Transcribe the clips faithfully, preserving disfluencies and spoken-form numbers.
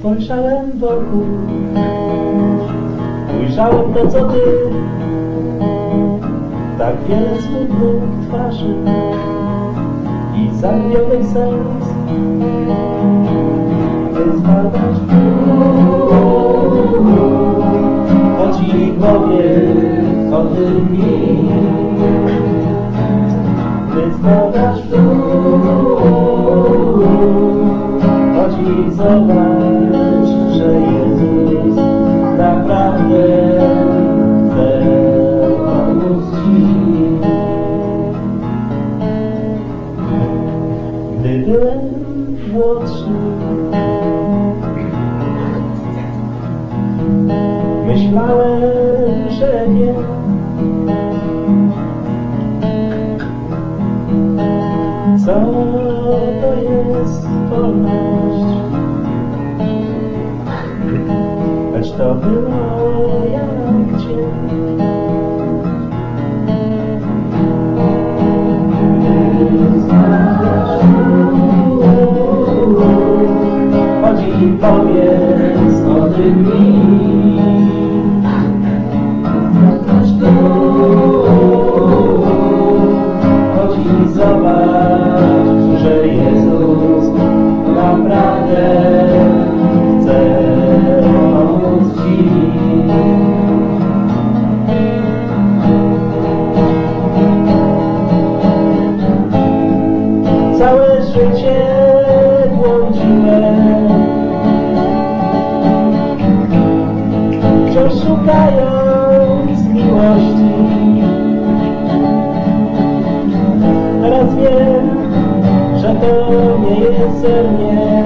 Spojrzałem wokół, ujrzałem to, co ty, tak wiele smutnych twarzy i zagnionych serc. Ty zbadasz choć i powiedz o tym mi. Ty zbadasz choć i zobacz, że Jezus naprawdę chce pomóc ci. Gdy byłem młodszy, myślałem, że wiem, co to jest wolność, lecz to było jak cień. Chodź i powiedz o tym mi. Chodź i zobacz, że Jezus naprawdę chce pomóc ci. Całe życie błądziłem, wciąż szukając miłości. Teraz wiem, że to nie jest ze mnie.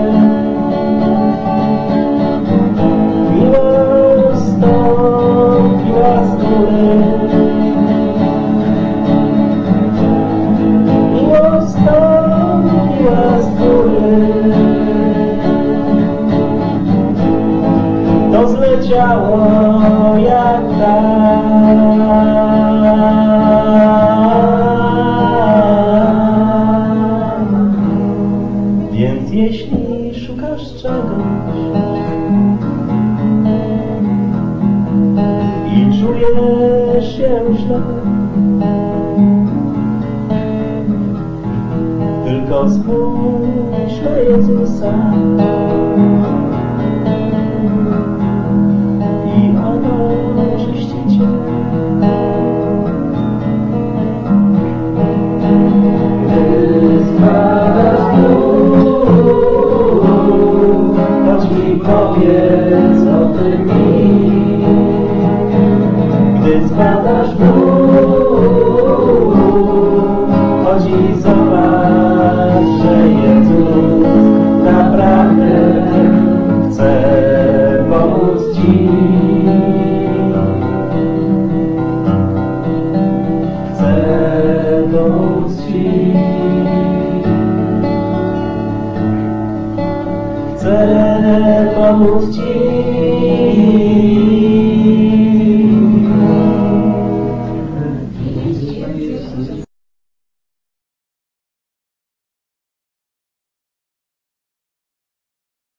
Miłość stąpiła z góry. Miłość stąpiła z góry. To zleciało jak tak. Więc jeśli szukasz czegoś i czujesz się źle, tylko spójrz na Jezusa i ono oczyści cię. Gdy spadasz w dół, chodź mi powiedz o tym mi. Gdy spadasz w dół, chodź i zobacz, że Jezus naprawdę chce pomóc ci. Chce pomóc ci. Chcę pomóc ci.